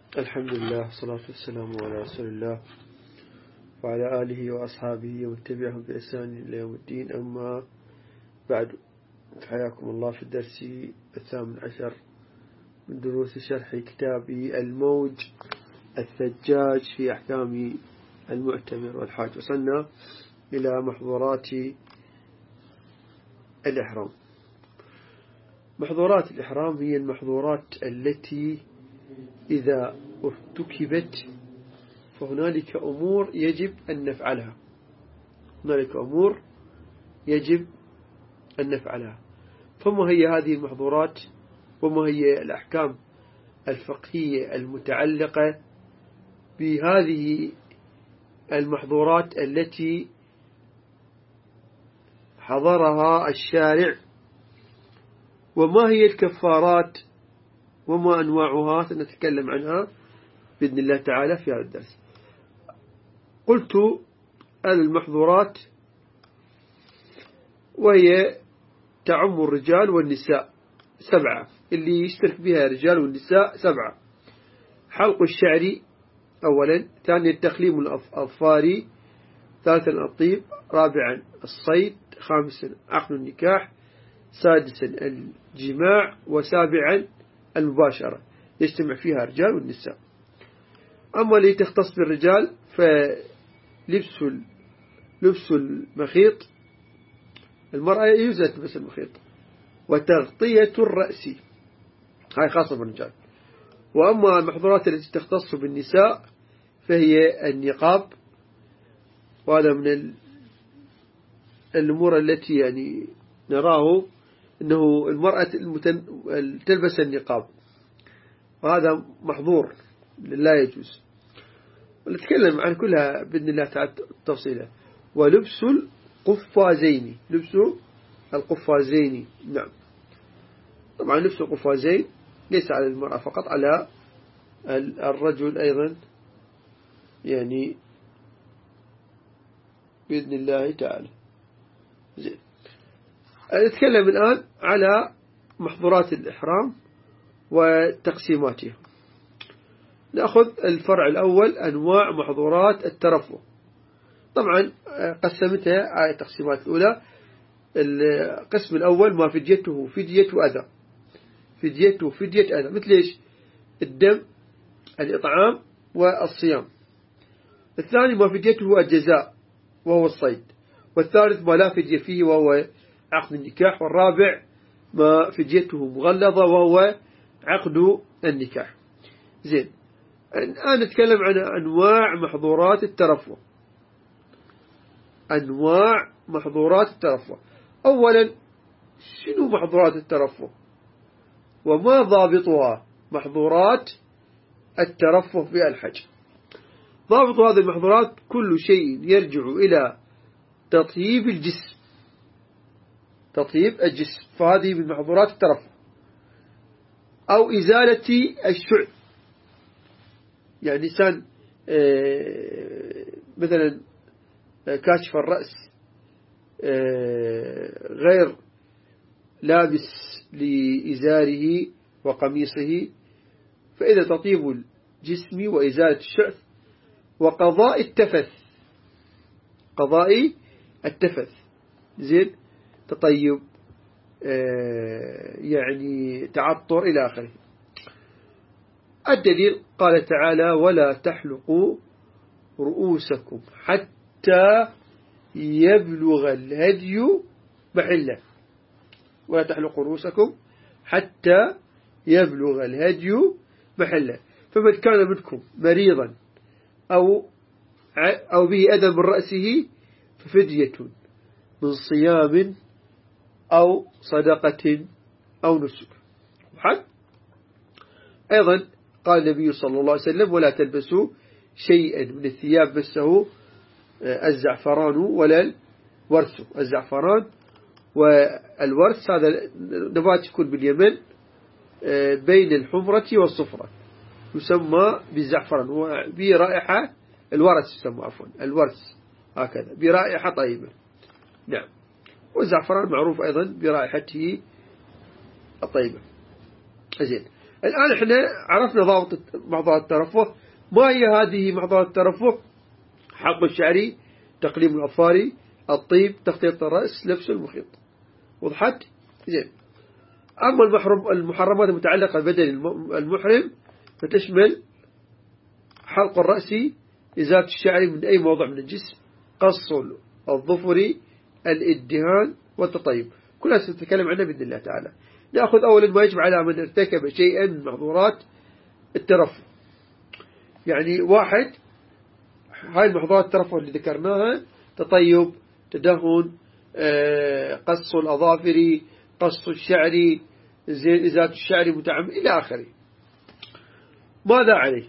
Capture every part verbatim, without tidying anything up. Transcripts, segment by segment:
الحمد لله والصلاة والسلام على رسول الله وعلى آله وأصحابه ومن تبعهم بإحسان إلى يوم الدين. أما بعد، حياكم الله في الدرس الثامن عشر من دروس شرح كتاب الموج الثجاج في أحكام المعتمر والحاج. وصلنا إلى محظورات الإحرام. محظورات الإحرام هي المحظورات التي إذا ارتكبت فهنالك أمور يجب أن نفعلها هنالك أمور يجب أن نفعلها فما هي هذه المحظورات وما هي الأحكام الفقهية المتعلقة بهذه المحظورات التي حظرها الشارع، وما هي الكفارات وما أنواعها، سنتكلم عنها بإذن الله تعالى في هذا الدرس. قلت أن المحظورات وهي تعم الرجال والنساء سبعة، اللي يشترك بها الرجال والنساء سبعة: حلق الشعر أولا، ثانيا تخليم الأظفار، ثالثا الطيب، رابعا الصيد، خامسا عقد النكاح، سادسا الجماع، وسابعا المباشرة يجتمع فيها الرجال والنساء. أما اللي تختص بالرجال فلبس لبس المخيط، المرأة يجوز تلبس المخيط، وتغطية الرأس، هاي خاصة بالرجال. وأما المحظورات التي تختص بالنساء فهي النقاب، وهذا من الأمور التي يعني نراه أنه المرأة تلبس النقاب، وهذا محظور لا يجوز، ونتكلم عن كلها بإذن الله تعالى تفصيلا. ولبس القفازين، لبس القفازين، نعم، طبعا لبس القفازين ليس على المرأة فقط، على الرجل أيضا، يعني بإذن الله تعالى. زين، نتكلم الآن على محظورات الإحرام وتقسيماتها. نأخذ الفرع الأول، أنواع محظورات الترفه. طبعا قسمتها على التقسيمات الأولى. القسم الأول ما فديته فدية أذى، فديته فدية أذى، مثل إيش؟ الدم، الإطعام، والصيام. الثاني ما فديته الجزاء وهو الصيد. والثالث ما لا فدية فيه وهو عقد النكاح. والرابع ما فديته مغلظة وهو عقد النكاح. زين، الآن نتكلم عن أنواع محظورات الترفه. أنواع محظورات الترفه. أولا، شنو محظورات الترفه وما ضابطها؟ محظورات الترفه في الحج. ضابط هذه المحظورات كل شيء يرجع إلى تطييب الجسم، تطييب الجسم، فهذه من محظورات الترفه. أو إزالة الشعث، يعني إنسان مثلا كاشف الرأس غير لابس لإزاره وقميصه، فإذا تطيب الجسم وإزالة الشعث. وقضاء التفث، قضاء التفث، زين، تطيب يعني تعطر إلى آخره. الدليل قال تعالى: ولا تحلقوا رؤوسكم حتى يبلغ الهدي محله. ولا تحلقوا رؤوسكم حتى يبلغ الهدي محله. فمن كان منكم مريضا أو أو به أذى من رأسه ففدية من صيام أو صدقة أو نسك. حد أيضا قال النبي صلى الله عليه وسلم: ولا تلبسوا شيئا من الثياب مسه الزعفران ولا الورس. الزعفران والورس هذا نبات يكون باليمن بين الحمرة والصفرة، يسمى بالزعفران، برائحة الورس يسمى عفوا الورس، هكذا برائحة طيبة. نعم، والزعفران معروف أيضا برائحته الطيبة. زين، الآن احنا عرفنا ضابط محظورات الترفه. ما هي هذه محظورات الترفه؟ حلق الشعري، تقليم الأظفار، الطيب، تخطيط الرأس، لبس المخيط. وضحت؟ زين. أما المحرم المحرمات المتعلقة ببدن المحرم فتشمل حلق الرأس، إزالة الشعر من أي موضع من الجسم، قص الظفر، الادهان والتطيب. كلها سنتكلم عنها بإذن الله تعالى. نأخذ أولا ما يجب على من ارتكب شيئا من محظورات الترفه. يعني واحد، هاي المحظورات الترفه اللي ذكرناها: تطيب، تدهن، قص الأظافر، قص الشعر، إزالة الشعر متعمد إلى آخره. ماذا عليه؟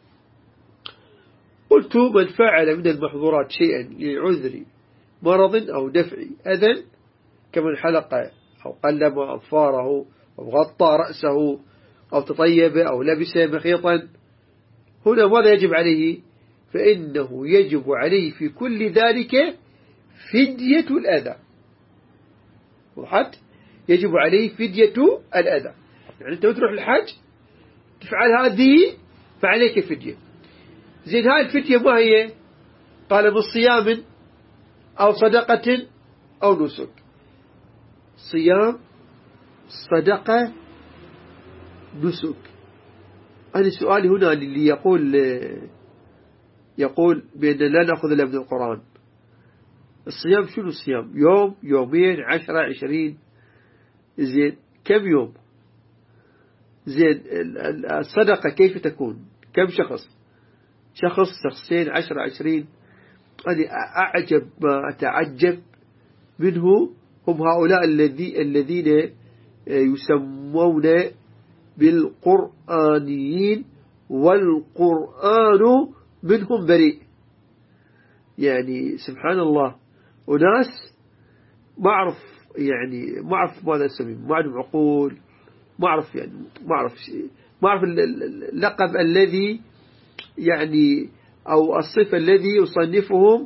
قلت: من فعل من المحظورات شيئا لعذر مرض أو دفع أذى، كمن حلق أو قلم أظفاره أو غطى رأسه أو تطيب أو لبس مخيطا، هنا ماذا يجب عليه؟ فإنه يجب عليه في كل ذلك فدية الأذى. وضحت؟ يجب عليه فدية الأذى. يعني أنت تروح الحج تفعل هذه فعليك فدية. زين، هاي الفدية ما هي؟ قال: من صيام أو صدقة أو نسك. صيام، صدقة، نسك. أنا سؤالي هنا اللي يقول يقول بأن لا نأخذ إلا من القرآن. الصيام شنو الصيام؟ يوم، يومين، عشرة، عشرين؟ زين، كم يوم؟ زين، الصدقة كيف تكون؟ كم شخص؟ شخص، شخصين، عشرة، عشرين؟ أنا أعجب ما أتعجب منه هم هؤلاء الذي الذين يسمون بالقرآنيين والقرآن منهم بريء. يعني سبحان الله، وناس ما أعرف يعني ما أعرف ماذا أسميهم، ما عندهم عقول، ما أعرف يعني ما أعرف شيء، ما أعرف اللقب الذي يعني أو الصفة الذي يصنفهم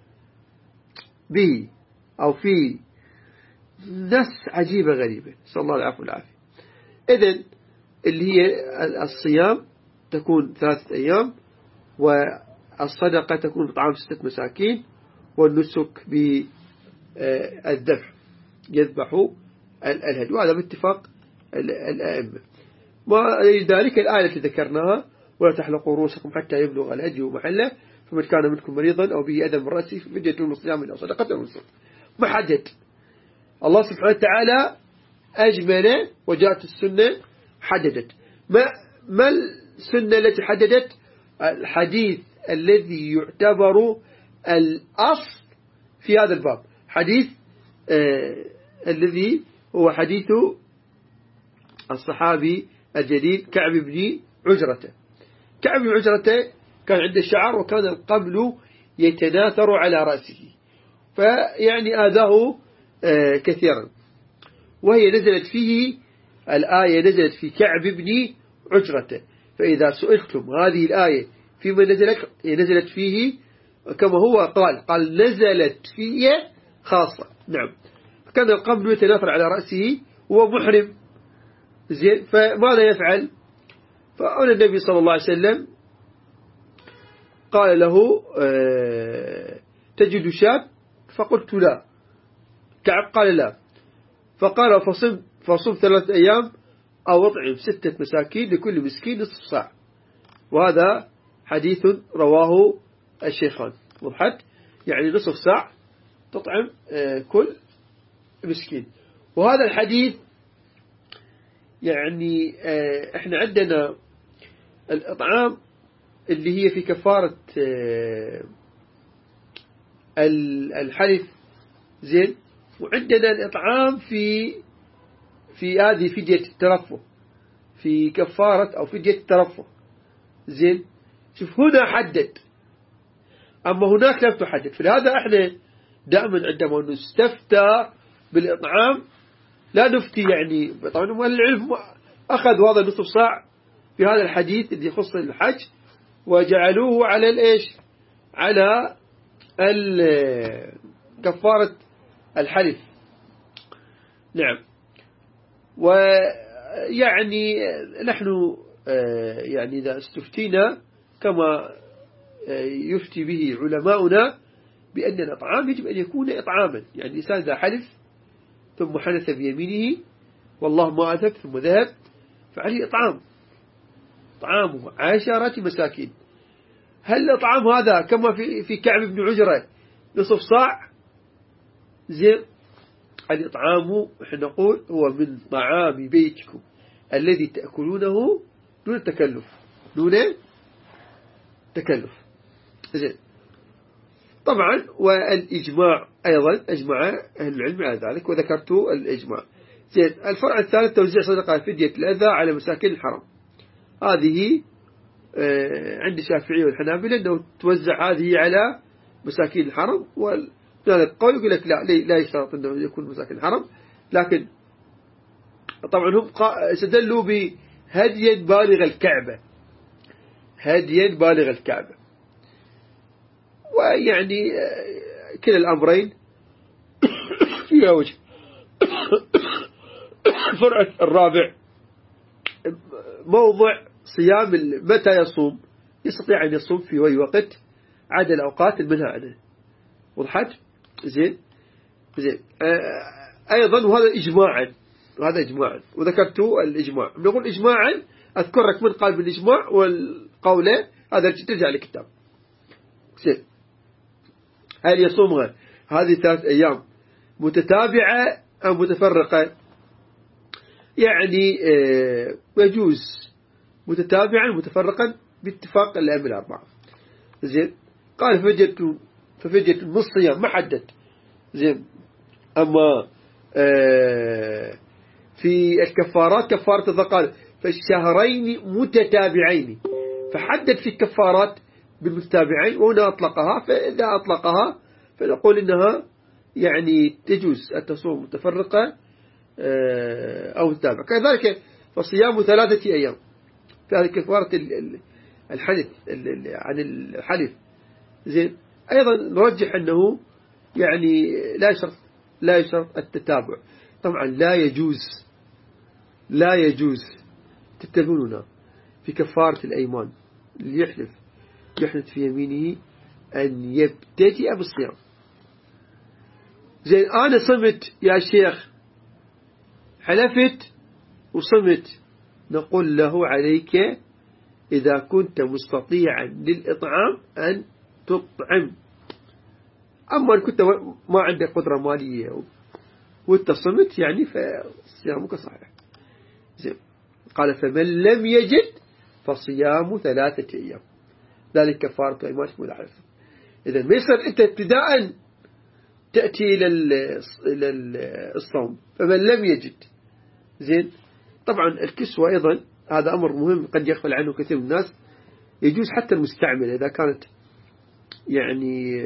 به أو فيه. ناس عجيبة غريبة، صلى الله العفو والعافية. إذن اللي هي الصيام تكون ثلاثة أيام، والصدقة تكون بطعام ستة مساكين، والنسك بالذبح يذبحوا الهدي، وهذا باتفاق الأئمة. ولذلك الآية التي ذكرناها: ولا تحلقوا رؤوسكم حتى يبلغ الهدي محله، فمن كان منكم مريضا أو به أذى من رأسه ففدية من صيام أو صدقة أو نسك. محدد. الله سبحانه وتعالى أجمل، وجاءت السنة حددت. ما ما السنة التي حددت؟ الحديث الذي يعتبر الأصل في هذا الباب، حديث آه الذي هو حديث الصحابي الجليل كعب بن عجرة. كعب بن عجرة كان عنده شعر، وكان القبل يتناثر على رأسه، فيعني آذاه آه كثيرا. وهي نزلت فيه الآية، نزلت في كعب بن عجرة. فإذا سئلتم هذه الآية فيما نزلت، نزلت فيه كما هو قال قال نزلت فيه خاصة. نعم. فكان القبل يتناثر على رأسه وهو محرم. زين، فماذا يفعل؟ فأولى النبي صلى الله عليه وسلم قال له: أه تجد شاب؟ فقلت: لا. كعب قال: لا. فقال: فصم فصم ثلاثة أيام أو اطعم ستة مساكين لكل مسكين نصف صاع. وهذا حديث رواه الشيخان. وضحت؟ يعني نصف صاع تطعم كل مسكين. وهذا الحديث يعني احنا عندنا الإطعام اللي هي في كفارة الحلف، زين، وعندنا الإطعام في في هذه فدية الترفه، في كفارة أو فدية الترفه. زين، شوف هنا حدد، أما هناك لم تحدد. فلهذا احنا دائما عندما نستفتى بالإطعام لا نفتي يعني. طبعا العلم أخذوا هذا نصف صاع في هذا الحديث اللي يخص الحج وجعلوه على الإيش، على كفارة الحلف. نعم. يعني نحن يعني إذا استفتينا كما يفتي به علماؤنا بأن الإطعام يجب أن يكون إطعاما، يعني الإنسان إذا حلف ثم حنث بيمينه والله ما أذهب ثم ذهب فعليه إطعام، طعامه عشرة مساكين. هل الإطعام هذا كما في في كعب بن عجرة نصف صاع؟ زين، الإطعام احنا نقول هو من طعام بيتكم الذي تأكلونه دون تكلف، دون تكلف. زين، طبعا والإجماع أيضا أجمع أهل العلم على ذلك وذكرت الإجماع. زين، الفرع الثالث توزيع صدقة فدية الأذى على مساكين الحرم. هذه عند الشافعية والحنابلة أنه توزع هذه على مساكين الحرم، وذلك قول يقول لك لا لا يشترط أنه يكون مساكين الحرم، لكن طبعا هم استدلوا بهديا بالغ الكعبة، هديا بالغ الكعبة. ويعني كلا الأمرين فيها وجه. الفرع الرابع موضع صيام، متى يصوم؟ يستطيع أن يصوم في أي وقت عدا الأوقات المنهى عنه. وضحت؟ زين زين أيضا، وهذا إجماعا، وهذا إجماعا وذكرت الإجماع. نقول إجماعا أذكر لك من قال بالإجماع والقولة، هذا ترجع للكتاب. زين، هل يصومها هذه ثلاث أيام متتابعة أو متفرقة؟ يعني يجوز متتابعا متفرقا باتفاق الأئمة الأربعة. زين، قال ففدية ففدية نص صيام، ما حدد. زين، أما في الكفارات كفارة إذا قال فالشهرين متتابعين، فحدد في الكفارات بالمتتابعين، وهنا أطلقها. فإذا أطلقها فنقول إنها يعني تجوز أن تصوم متفرقة أو متتابعة. كذلك فصيام ثلاثة أيام، فهذه كفارة الحلف عن الحلف. زين، أيضا نرجح أنه يعني لا يشرط لا يشرط التتابع. طبعا لا يجوز لا يجوز تتبعوننا في كفارة الأيمان اللي يحلف يحلف في يمينه أن يبتدئ بالصيام. زين، أنا صمت يا شيخ، حلفت وصمت، نقول له عليك إذا كنت مستطيعا للإطعام أن تطعم. أما إن كنت ما عندك قدرة مالية والتصمت يعني فصيامك صحيح. زين، قال فمن لم يجد فصيام ثلاثة أيام، ذلك كفارة أيمانكم ولا حلف. إذا ما يصير أنت ابتداء تأتي إلى الصوم، فمن لم يجد. زين، طبعا الكسوة أيضا هذا أمر مهم قد يغفل عنه كثير من الناس. يجوز حتى المستعملة إذا كانت يعني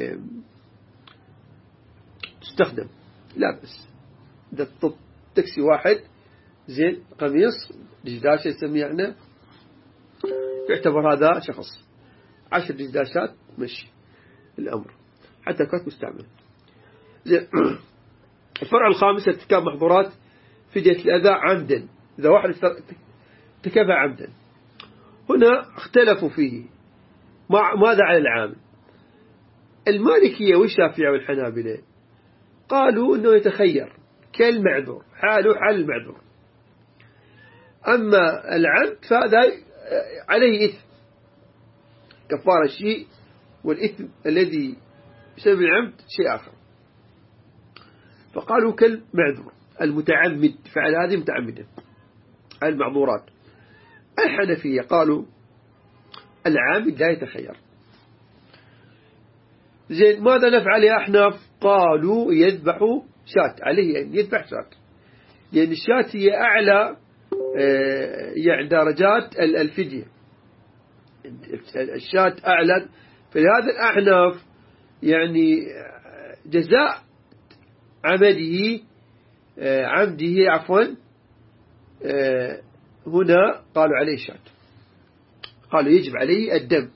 تستخدم، لا بس إذا تكسي واحد زين قميص دجداشة يسميه يعني، يعتبر هذا شخص عشر دجداشات مشي الأمر حتى كانت مستعمل. زين، الفرع الخامس ارتكاب محظورات فدية الأذى عمدا، إذا واحد ارتكبها عمدا. هنا اختلفوا فيه ماذا على العامل. المالكية والشافعية والحنابلة قالوا أنه يتخير كالمعذور، حاله حال المعذور. أما العمد فهذا عليه إثم، كفارة شيء، والإثم الذي بسبب العمد شيء آخر. فقالوا كالمعذور المتعمد، فعل هذه متعمدا المعذورات. الحنفية قالوا العامد لا يتخير. زين، ماذا نفعل يا أحناف؟ قالوا يذبحوا شاة، عليه أن يذبح شاة، لأن الشاة هي أعلى يعني درجات الفدية، الشاة أعلى. فلهذا الأحناف يعني جزاء عمده عمده عفوا هنا قالوا عليه شاة، قالوا يجب عليه الدم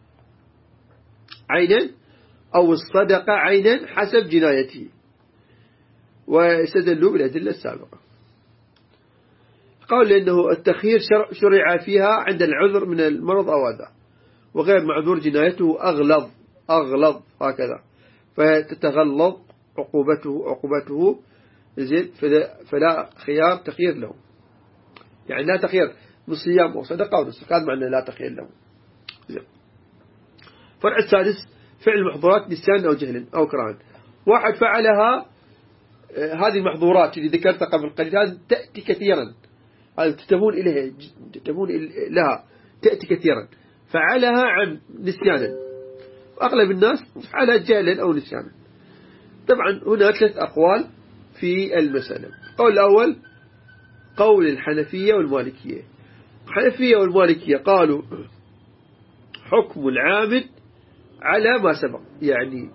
عينا أو الصدقة عينا حسب جنايته، واستدلوا بالأدلة السابقة. قال لأنه التخيير شرع فيها عند العذر من المرض أو أذى، وغير معذور جنايته أغلظ أغلظ هكذا، فتتغلظ عقوبته عقوبته زين، فلا, فلا خيار تخيير له، يعني لا تخيير بالصيام أو صدقة أو نسك، هذا معنى لا تخيير له. زين. فرع السادس فعل المحظورات نسيان أو جهل أو كراهن. واحد فعلها هذه المحظورات اللي ذكرتها قبل قليل، هذه تأتي كثيرا، هذه تتبون إليها تتبون لها تأتي كثيرا، فعلها عن نسيانا، أغلب الناس فعلها جهلا أو نسيانا. طبعا هنا ثلاث أقوال في المسألة. القول الأول قول الحنفية والمالكية. الحنفية والمالكية قالوا حكم العامد على ما سبق، يعني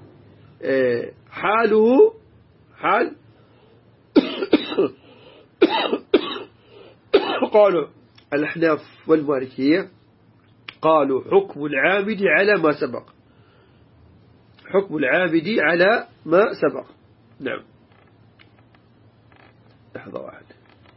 حاله حال قالوا الأحناف والمالكية قالوا حكم العامد على ما سبق، حكم العامد على ما سبق. نعم، لحظة واحدة.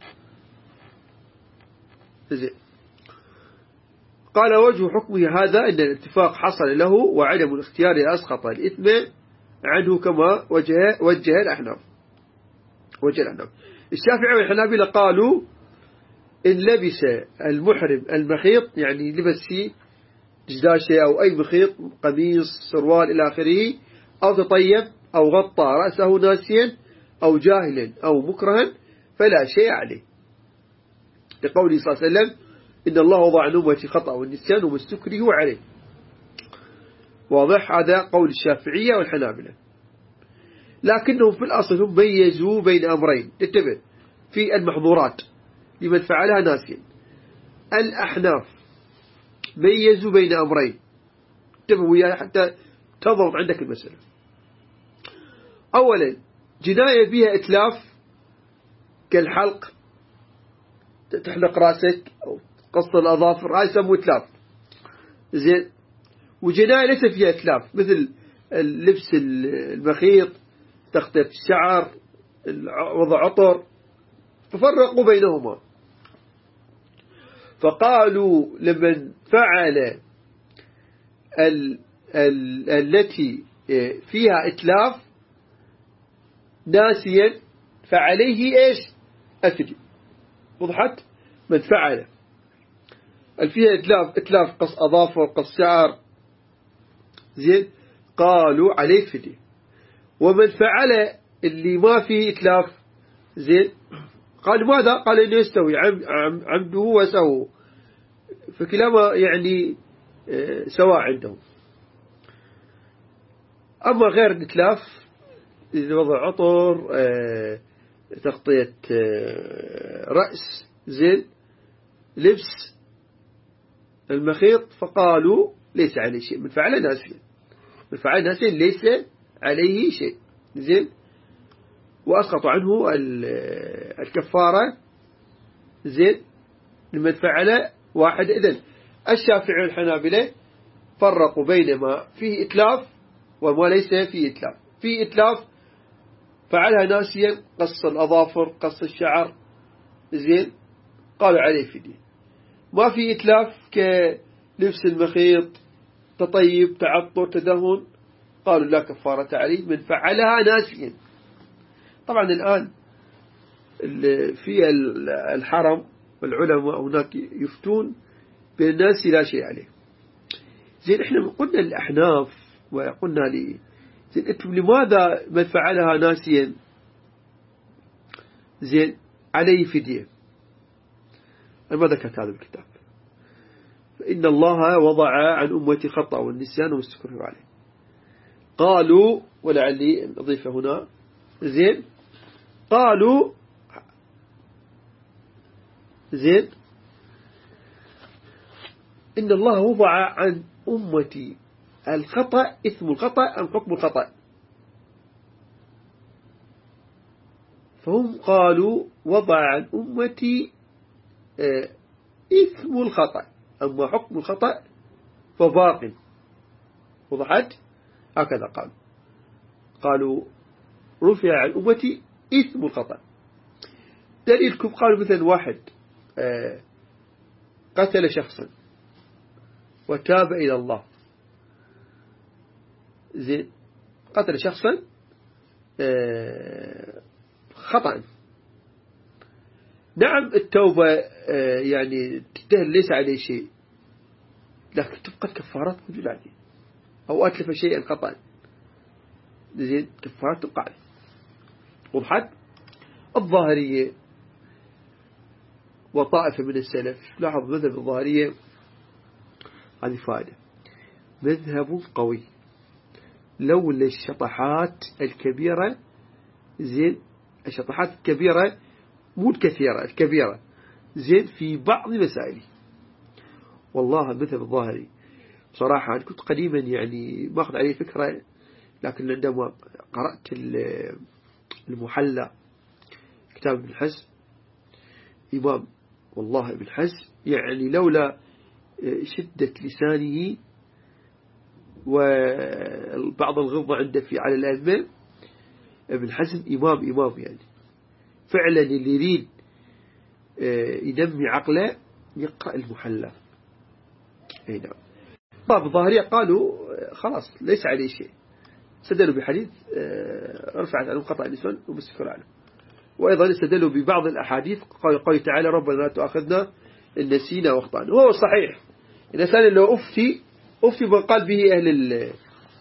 زين. قال وجه حكمه هذا أن الاتفاق حصل له، وعدم الاختيار أسقط الإثم عنه كما وجه وجه الأحناف وجه الأحناف. الشافعي والحنابلة قالوا إن لبس المحرم المخيط، يعني لبس فيه جداشة أو أي مخيط، قميص سروال إلى آخره، أو تطيب أو غطى رأسه ناسيا أو جاهلا أو مكرها فلا شيء عليه، لقوله صلى الله عليه وسلم إن الله وضع عن أمتي خطأ والنسيان وما استكرهوا عليه. واضح؟ هذا قول الشافعية والحنابلة. لكنهم في الأصل هم ميزوا بين أمرين، انتبه، في المحظورات لمن فعلها ناسيا. الأحناف ميزوا بين أمرين، انتبهوا وياي حتى تضبط عندك المسألة. أولا جناية فيها إتلاف كالحلق، تحلق راسك أو قص الأظافر، هاي يسموه إتلاف. زين. وجناية ليس فيها إتلاف مثل اللبس المخيط، تغطية الشعر، وضع عطر، ففرقوا بينهما. فقالوا لمن فعل ال ال التي فيها إتلاف ناسيا فعليه إيش؟ أثري. وضحت؟ من فعل فيها إتلاف إتلاف قص أظافر قص شعر، زين، قالوا عليه فدية. ومن فعل اللي ما فيه إتلاف، زين، قال ماذا؟ قال إنه يستوي عمده وسوه، فكلاما يعني سواء عندهم. أما غير الإتلاف إذا وضع عطر، تغطية رأس، زين، لبس المخيط، فقالوا ليس عليه شيء، من فعل ناسيا، من فعل ناسيا ليس عليه شيء، زين، وأسقطوا عنه الكفارة، زين، لمن فعل واحد. إذن الشافعي والحنابلة فرقوا بين ما فيه إتلاف وما ليس فيه إتلاف. فيه إتلاف فعلها ناسيا، قص الأظافر قص الشعر، زين، قالوا عليه فدية. ما في إتلاف كلبس المخيط، تطيب، تعطر، تدهن، قالوا لا كفارة عليه من فعلها ناسيا. طبعا الآن في الحرم والعلماء هناك يفتون بالناس لا شيء عليه. زين، احنا قلنا الأحناف وقلنا لي زين انتم لماذا من فعلها ناسيا زين عليه فدية؟ أنا ما ذكرت هذا الكتاب. فإن الله وضع عن أمتي خطأ والنسيان واستكره عليه. قالوا، ولعلي نضيف هنا، زين، قالوا زين إن الله وضع عن أمتي الخطأ إثم الخطأ أم حكم الخطأ. فهم قالوا وضع عن أمتي إثم الخطأ، أما حكم الخطأ فباق. وضحت؟ هكذا قالوا قالوا رفع عن أمتي إثم الخطأ. دليلكم قالوا مثلا واحد قتل شخصا وتاب إلى الله، زين، قتل شخصا خطأ، نعم التوبة يعني تستاهل، ليس عليه شيء، لكن تبقى كفارات موجودة عليه، أو أتلف شيئا خطأ، زين، كفارات تبقى عليه. وضحت. الظاهرية وطائفة من السلف، لاحظ مذهب الظاهرية هذه فائدة، مذهب قوي لولا الشطحات الكبيرة، زين، الشطحات الكبيرة مو الكثيرة، الكبيرة، زين، في بعض مسائل. والله المذهب الظاهري بصراحة أنا كنت قديما يعني ماخذ عليه فكرة، لكن عندما قرأت المحلى كتاب ابن حزم، إمام والله ابن حزم يعني لولا شدة لسانه وبعض الغضة عنده في على الأئمة، ابن حزم إمام إمام يعني فعلا اللي يريد ينمي عقله يقرأ المحلى. اي نعم. بعض الظاهرية قالوا خلاص ليس عليه شيء، استدلوا بحديث رفعت عنهم قطع اللسان ومسكر عنه، وأيضا استدلوا ببعض الأحاديث قال تعالى ربنا لا تؤاخذنا إن نسينا واخطأنا. وهو صحيح الإنسان لو أفتي أفتي من قال به أهل ال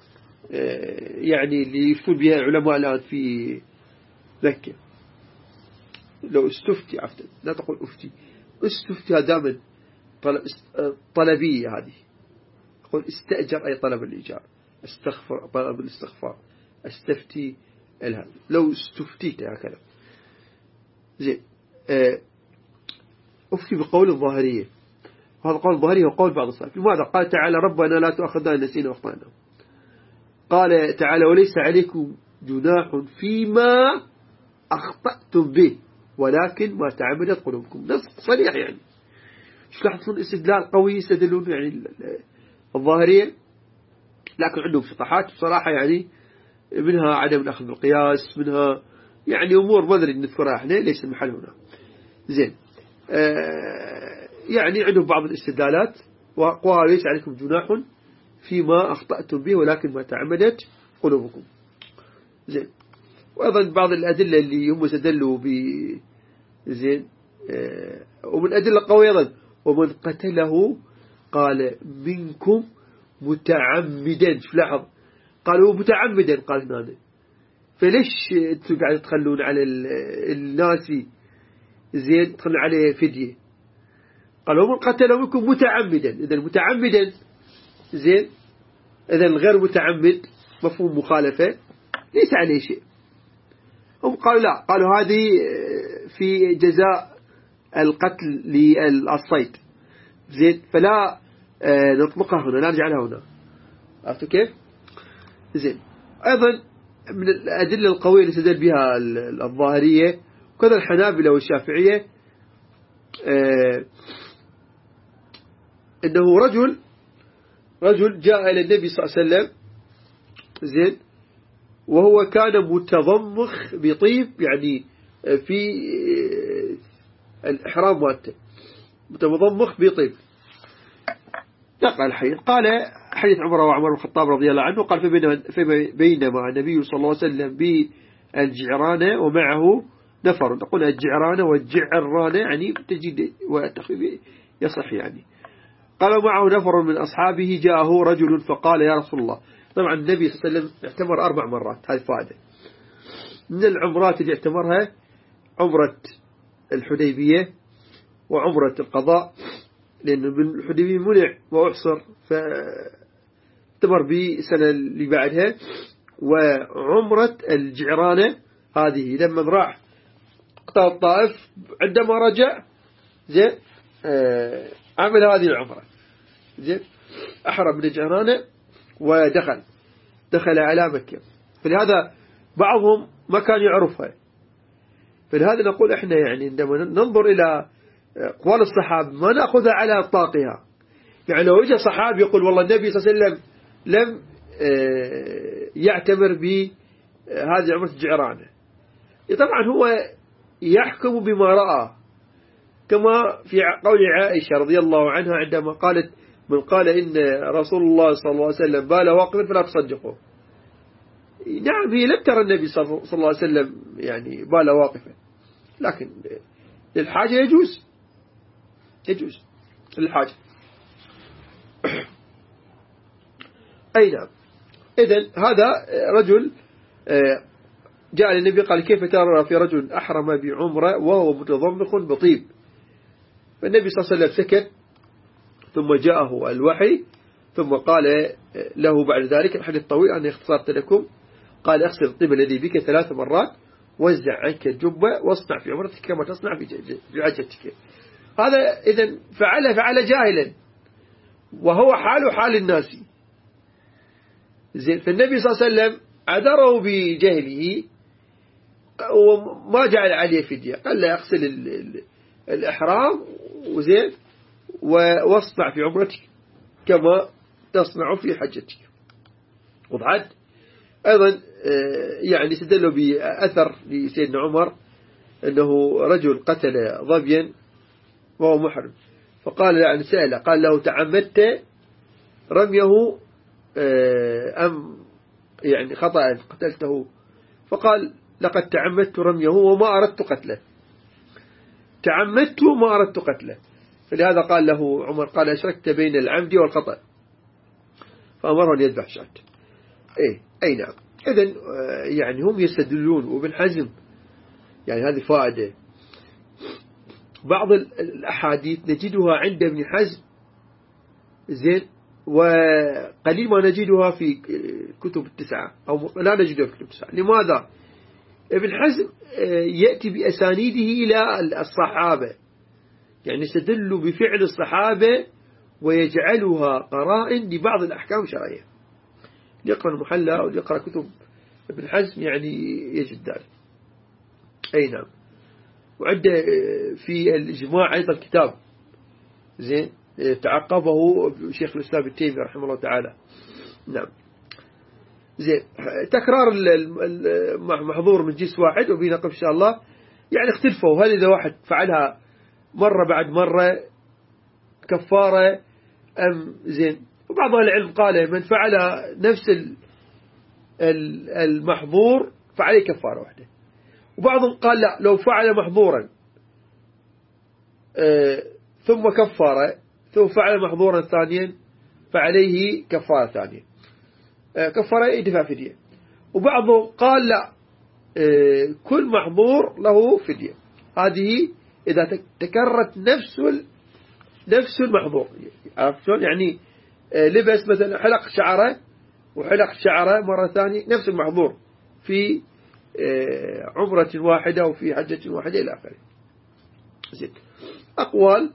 يعني اللي يفتون بها العلماء الآن في مكة، لو استفتي عفوا لا تقول أفتي، استفتي دائما طلبية، هذه يقول استأجر أي طلب الإيجار، استغفر طلب الاستغفار، استفتي الهذا، لو استفتيت هكذا، زين. أفتي بقول الظاهرية، هذا قول الظاهرية وقول بعض الصحابة. لماذا؟ قال تعالى ربنا لا تؤاخذنا إن نسينا واخطأنا. قال تعالى وليس عليكم جناح فيما أخطأتم به ولكن ما تعمدت قلوبكم. نص صريح يعني. شو لاحظون استدلال قوي يستدلون يعني الظاهرية، لكن عندهم شطحات بصراحة يعني، منها عدم الأخذ بالقياس، منها يعني أمور ما أدري نذكرها احنا ليس المحل هنا، زين. آه يعني عندهم بعض الاستدلالات، وقالوا ليس عليكم جناح فيما أخطأتم به ولكن ما تعمدت قلوبكم، زين. وأيضا بعض الأدلة اللي هم استدلوا ب زين، آه ومن أدلة قوية أيضا ومن قتله قال منكم متعمدا. شو لاحظ؟ قالوا متعمدا، قال هنا، فليش انتوا قاعد تخلون على الناس زين تخلون عليه فدية؟ قالوا من قتل منكم متعمدا، إذا متعمدا زين، إذا الغير متعمد مفهوم مخالفة ليس عليه شيء. هم قالوا لا، قالوا هذه في جزاء القتل للصيد، زين، فلا نطلقها هنا، لا نجعلها هنا. عرفتوا كيف؟ زين. أيضا من الأدلة القوية اللي استدل بها الظاهرية وكذا الحنابلة والشافعية، آه إنه رجل رجل جاء إلى النبي صلى الله عليه وسلم، زين، وهو كان متضمخ بطيب يعني في الإحرام مالته، متضمخ بطيب. نقل الحديث، قال حديث عمر وعمر بن الخطاب رضي الله عنه، قال بينما النبي صلى الله عليه وسلم بالجعرانة ومعه نفر، نقول الجعرانة والجعرانة يعني تجد والتخفيف يصح يعني. قال معه نفر من أصحابه، جاءه رجل فقال يا رسول الله. طبعا النبي صلى الله عليه وسلم اعتمر أربع مرات، هذه فائدة من العمرات اللي اعتمرها: عمرة الحديبية وعمرة القضاء، لأنه من الحديبية منع وأحصر فاعتمر بالسنة اللي بعدها، وعمرة الجعرانة هذه لما راح قطاع الطائف عندما رجع، زين، آه عمل هذه العمرة، زين، أحرم من الجعرانة ودخل دخل على مكة. فلهذا بعضهم ما كان يعرفها، فلهذا نقول احنا يعني عندما ننظر إلى أقوال الصحابة ما نأخذها على إطلاقها. يعني لو اجى صحابي يقول والله النبي صلى الله عليه وسلم لم يعتبر بهذه عمرة الجعرانة، طبعا هو يحكم بما رأى، كما في قول عائشة رضي الله عنها عندما قالت من قال إن رسول الله صلى الله عليه وسلم بال واقفا فلا تصدقه. نعم هي لم ترى النبي صلى الله عليه وسلم يعني بال واقفا، لكن للحاجة يجوز يجوز للحاجة. أي نعم. إذن هذا رجل جاء للنبي قال كيف ترى في رجل أحرم بعمرة وهو متضمخ بطيب؟ فالنبي صلى الله عليه وسلم سكت، ثم جاءه الوحي، ثم قال له بعد ذلك الحديث الطويل أنا اختصرت لكم، قال اغسل الطيب الذي بك ثلاث مرات، وزع عنك الجبة، واصنع في عمرتك كما تصنع في حجتك. هذا إذن فعل فعل جاهلا، وهو حال حال الناس. زين. فالنبي صلى الله عليه وسلم عذره بجهله وما جعل عليه فدية، قال له اغسل الإحرام وزين واصنع في عمرتك كما تصنع في حجتك. وضعت أيضا يعني استدلوا بأثر لسيدنا عمر أنه رجل قتل ظبيا وهو محرم، فقال يعني سأله قال له تعمدت رميه أم يعني خطأ قتلته؟ فقال لقد تعمدت رميه وما أردت قتله، تعمدت وما أردت قتله. فلهذا قال له عمر قال أشركت بين العمد والخطأ، فأمره أن يذبح شاة. إيه أي نعم. إذن يعني هم يستدلون. وابن حزم يعني هذه فائدة، بعض الأحاديث نجدها عند ابن حزم زين، وقليل ما نجدها في كتب التسعة أو لا نجدها في كتب التسعة. لماذا؟ ابن حزم يأتي بأسانيده إلى الصحابة، يعني يستدل بفعل الصحابة ويجعلها قرائن لبعض الأحكام الشرعية. يقرأ المحلى أو يقرأ كتب ابن حزم يعني يجد ذلك. أي نعم. وعند في الإجماع أيضا كتاب زين تعقبه شيخ الإسلام ابن تيمية رحمه الله تعالى. نعم. زين. تكرار المحظور من جنس واحد وبنقف إن شاء الله يعني اختلفوا، هل إذا واحد فعلها مرة بعد مرة كفارة أم زين. وبعض العلم قال من فعل نفس المحظور فعليه كفارة واحدة، وبعضهم قال لا لو فعل محظورا ثم كفارة ثم فعل محظورا ثانيا فعليه كفارة ثانية، كفارة يدفع فدية. وبعضهم قال لا كل محظور له فدية، هذه إذا تكررت نفس نفس المحظور. يعني لبس مثلا حلق شعره وحلق شعره مرة ثانية نفس المحظور في عمرة واحدة وفي حجة واحدة إلى آخره. زين. أقوال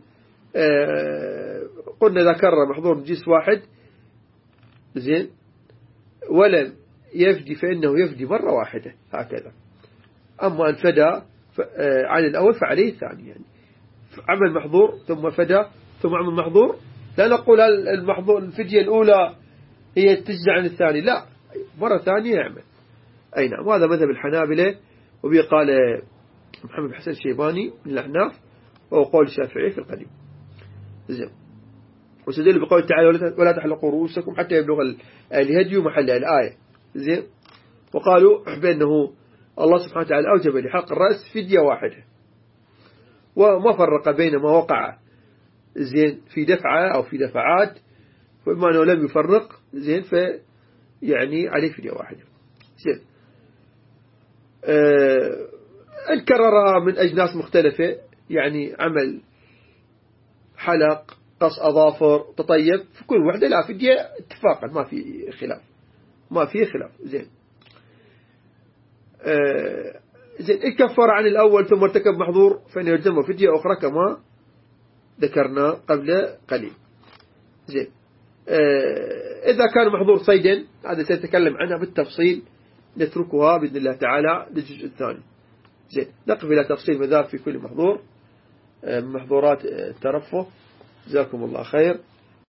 قلنا إذا كرر محظور من جنس واحد زين ولم يفدي فإنه يفدي مرة واحدة هكذا. أما أن فدى عن الأول فعليه الثاني، يعني عمل محظور ثم فدى ثم عمل محظور، لا نقول المحظور الفدية الأولى هي تجزى عن الثاني، لا مرة ثانية يعمل. أي نعم. وهذا مذهب الحنابلة، وبه قال محمد بن حسن الشيباني من الأحناف، وهو قول الشافعي في القديم. زين. وسدل بقول تعالى ولا تحلقوا رؤوسكم حتى يبلغ الهدي محل الآية. زين. وقالوا بأنه الله سبحانه وتعالى أوجب لحلق الرأس فدية واحدة، وما فرق بين ما وقع زين في دفعة أو في دفعات، فبما أنه لم يفرق زين فيعني عليه فدية واحدة. زين. أه الكررها من أجناس مختلفة، يعني عمل حلق قص أظافر تطيب، في كل وحدة لا فدية اتفاقا، ما في خلاف ما في خلاف. زين. أه زين. الكفر عن الأول ثم ارتكب محظور فإنه يلزمه فدية أخرى كما ذكرنا قبل قليل. زين. أه إذا كان محظور صيدا هذا سنتكلم عنها بالتفصيل، نتركها بإذن الله تعالى للجزء الثاني. زين. نقف إلى تفصيل مذاهب في كل محظور محظورات الترفه. جزاكم الله خير.